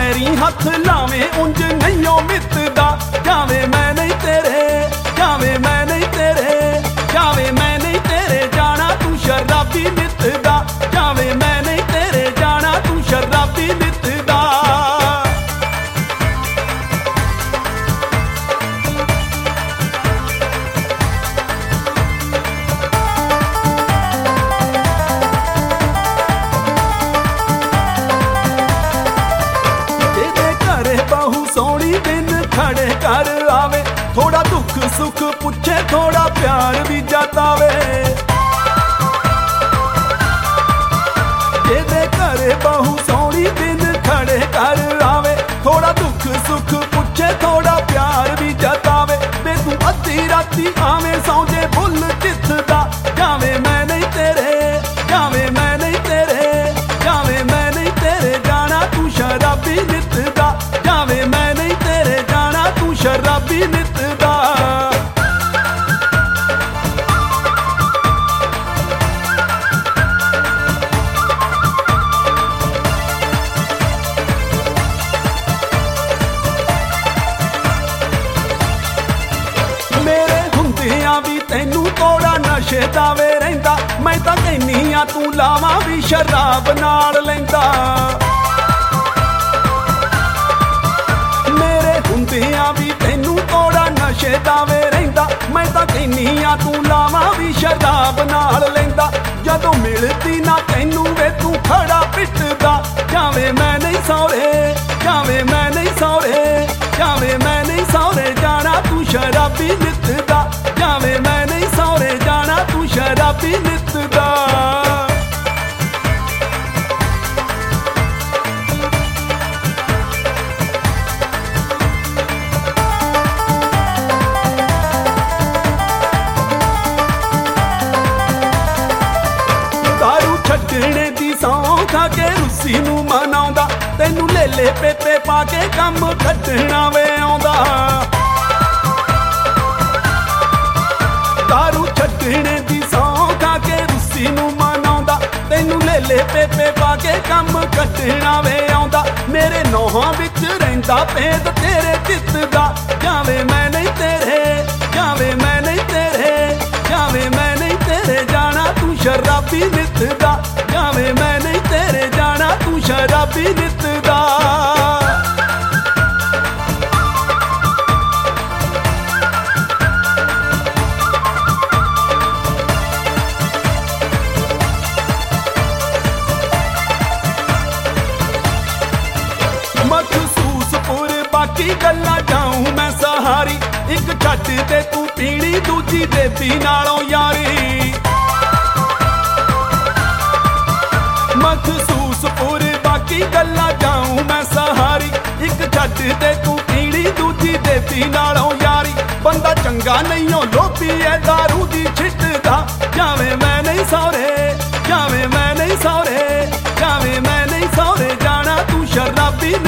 ਪੈਰੀ ਹੱਥ ਲਾਵੇਂ ਉਂਝ ਨਹੀਂਓ ਮਿੱਤਦਾ। ਜਾਵੇਂ ਮੈਂ ਨਹੀਂ ਤੇਰੇ, ਜਾਵੇਂ ਮੈਂ ਨਹੀਂ ਤੇਰੇ, ਜਾਵੇਂ ਮੈਂ ਨਹੀਂ ਤੇਰੇ ਜਾਣਾ ਤੂੰ ਸ਼ਰਾਬੀ ਨਿੱਤਦਾ। ਜਾਵੇਂ ਮੈਂ ਨਹੀਂ ਤੇਰੇ ਜਾਣਾ ਤੂੰ ਸ਼ਰਾਬੀ ਨਿੱਤਦਾ। ਬਹੂ ਸੋਹਣੀ ਦਿਨ ਖੜੇ ਕਰ ਆਵੇ, ਥੋੜਾ ਦੁੱਖ ਸੁੱਖ ਪੁੱਛੇ ਥੋੜਾ ਪਿਆਰ ਵੀ ਜਤਾਵੇ। ਜਿਹਦੇ ਘਰੇ ਬਹੂ ਸੋਹਣੀ ਦਿਨ ਖੜੇ ਕਰ ਆਵੇ, ਥੋੜਾ ਦੁੱਖ ਸੁੱਖ ਪੁੱਛੇ ਥੋੜਾ ਪਿਆਰ ਵੀ ਜਤਾਵੇ। ਵੇ ਤੂੰ ਅੱਧੀ ਰਾਤੀ ਆਵੇਂ ਸੌਂਜੇ ਬੁੱਲ ਚਿੱਥਦਾ। ਜਾਵੇਂ ਮੈਂ ਨਹੀਂ ਤੇਰੇ, ਜਾਵੇਂ ਮੈਂ ਨਹੀਂ ਤੇਰੇ, ਜਾਵੇਂ ਮੈਂ ਨਹੀਂ ਤੇਰੇ ਜਾਣਾ ਤੂੰ ਸ਼ਰਾਬੀ ਨਿੱਤਦਾ। ਜਾਵੇਂ ਮੈਂ ਨਹੀਂ ਤੇਰੇ ਜਾਣਾ ਤੂੰ ਸ਼ਰਾਬੀ ਨਿੱਤਦਾ। ਮੇਰੇ ਹੁੰਦਿਆਂ ਵੀ ਤੈਨੂੰ ਤੋੜਾ ਨਸ਼ੇ ਦਾ ਵੇ ਰਹਿੰਦਾ। ਮੈਂ ਤਾਂ ਕਹਿੰਨੀ ਆ ਤੂੰ ਲਾਵਾਂ ਵੀ ਸ਼ਰਾਬ ਨਾਲ ਲੈਂਦਾ। ਹੁੰਦਿਆਂ ਵੀ ਤੈਨੂੰ ਤੋੜਾ ਨਸ਼ੇ ਦਾ ਵੇ ਰਹਿੰਦਾ। ਮੈਂ ਤਾਂ ਕਹਿੰਨੀ ਆ ਤੂੰ ਲਾਵਾਂ ਵੀ ਸ਼ਰਾਬ ਨਾਲ ਲੈਂਦਾ। ਜਦੋਂ ਮਿਲਦੀ ਨਾ ਤੈਨੂੰ ਵੇ ਤੂੰ ਖੜਾ ਪਿੱਟਦਾ। ਜਾਵੇਂ ਮੈਂ ਨਹੀਂ ਸਹੁਰੇ, ਜਾਵੇਂ ਮੈਂ ਨਹੀਂ ਸਹੁਰੇ, ਜਾਵੇਂ ਮੈਂ ਨਹੀਂ ਸਹੁਰੇ ਜਾਣਾ ਤੂੰ ਸ਼ਰਾਬੀ ਨਿੱਤਦਾ। ਜਾਵੇਂ ਮੈਂ ਨਹੀਂ ਸਹੁਰੇ ਜਾਣਾ ਤੂੰ ਸ਼ਰਾਬੀ ਨਿੱਤਦਾ। ਛੱਡਣੇ ਦੀ ਸੌਂ ਖਾ ਕੇ ਰੁੱਸੀ ਨੂੰ ਮਨਾਉਂਦਾ। ਤੈਨੂੰ ਲੇਲੇ ਪੇਪੇ ਪਾ ਕੇ ਕੰਮ ਕੱਢਣਾ ਵੇ ਆਉਂਦਾ। ਦਾਰੂ ਛੱਡਣੇ ਦੀ ਸੌਂ ਖਾ ਕੇ ਰੁੱਸੀ ਨੂੰ ਮਨਾਉਂਦਾ। ਤੈਨੂੰ ਲੇਲੇ ਪੇਪੇ ਪਾ ਕੇ ਕੰਮ ਕੱਢਣਾ ਵੇ ਆਉਂਦਾ। ਮੇਰੇ ਨੋਹਾਂ ਵਿੱਚ ਰਹਿੰਦਾ ਭੇਦ ਤੇਰੇ ਚਿੱਤ ਦਾ। ਜਾਵੇਂ ਮੈਂ ਨਹੀਂ ਤੇਰੇ, ਜਾਵੇਂ ਮੈਂ ਨਹੀਂ ਤੇਰੇ, ਜਾਵੇਂ ਮੈਂ ਨਹੀਂ ਤੇਰੇ ਜਾਣਾ ਤੂੰ ਸ਼ਰਾਬੀ ਨਿੱਤਦਾ। ਜਾਵੇਂ ਮੈਂ ਨਹੀਂ ਤੇਰੇ ਜਾਣਾ ਤੂੰ ਸ਼ਰਾਬੀ ਨਿੱਤਦਾ। ਮਖਸੂਸਪੁਰ ਬਾਕੀ ਗੱਲਾਂ ਜਾਊਂ ਮੈਂ ਸਹਾਰੀ। ਇੱਕ ਛੱਡ ਤੇ ਤੂੰ ਪੀਣੀ ਦੂਜੀ ਦੇਤੀ ਨਾਲੋਂ ਯਾਰੀ। ਮਖਸੂਸਪੁਰ ਬਾਕੀ ਗੱਲਾਂ ਜਾਊਂ ਮੈਂ ਸਹਾਰੀ। ਇੱਕ ਛੱਡ ਤੇ ਤੂੰ ਪੀਣੀ ਦੂਜੀ ਦੇਤੀ ਨਾਲੋਂ ਯਾਰੀ। ਬੰਦਾ ਚੰਗਾ ਨਹੀਂਓ ਲੋਭੀ ਐ ਦਾਰੂ ਦੀ ਛਿੱਟਦਾ। ਜਾਵੇਂ ਮੈਂ ਨਹੀਂ ਸਹੁਰੇ, ਜਾਵੇਂ ਮੈਂ ਨਹੀਂ ਸਹੁਰੇ, ਜਾਵੇਂ ਮੈਂ ਨਹੀਂ ਸਹੁਰੇ ਜਾਣਾ ਤੂੰ ਸ਼ਰਾਬੀ